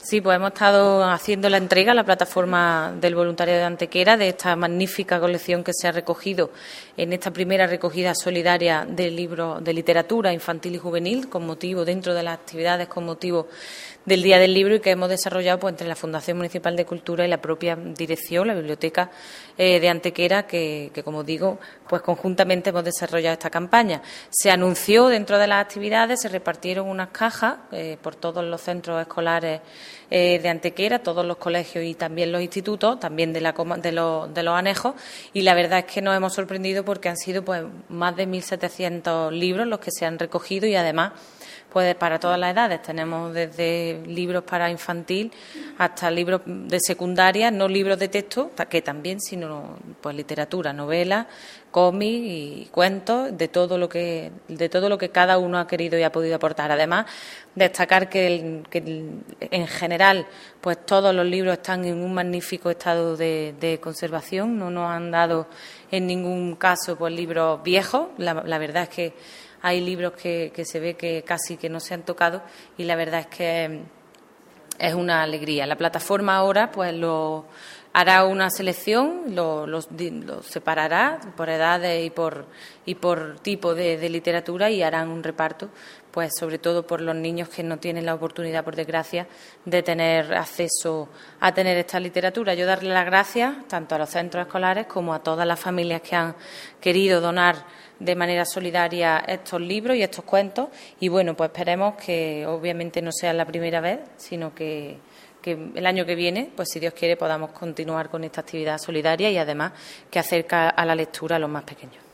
Sí, pues hemos estado haciendo la entrega a la plataforma del voluntariado de Antequera de esta magnífica colección que se ha recogido en esta primera recogida solidaria de libros de literatura infantil y juvenil con motivo dentro de las actividades con motivo del Día del Libro y que hemos desarrollado pues entre la Fundación Municipal de Cultura y la propia dirección, la Biblioteca de Antequera, que como digo, pues conjuntamente hemos desarrollado esta campaña. Se anunció dentro de las actividades, se repartieron unas cajas por todos los centros escolares de Antequera, todos los colegios y también los institutos, también de los anejos, y la verdad es que nos hemos sorprendido porque han sido pues más de 1.700 libros los que se han recogido y además pues para todas las edades. Tenemos desde libros para infantil hasta libros de secundaria, no libros de texto, que también, sino pues literatura, novelas, cómics y cuentos, de todo lo que cada uno ha querido y ha podido aportar. Además, destacar que en general pues todos los libros están en un magnífico estado de conservación, no nos han dado en ningún caso pues libros viejos. La verdad es que hay libros que se ve que casi que no se han tocado y la verdad es que es una alegría. La plataforma ahora pues hará una selección, los separará por edades y por tipo de literatura y harán un reparto, pues sobre todo por los niños que no tienen la oportunidad, por desgracia, de tener acceso a tener esta literatura. Yo darle las gracias tanto a los centros escolares como a todas las familias que han querido donar de manera solidaria estos libros y estos cuentos y bueno, pues esperemos que obviamente no sea la primera vez, sino que el año que viene, pues si Dios quiere, podamos continuar con esta actividad solidaria y además que acerca a la lectura a los más pequeños.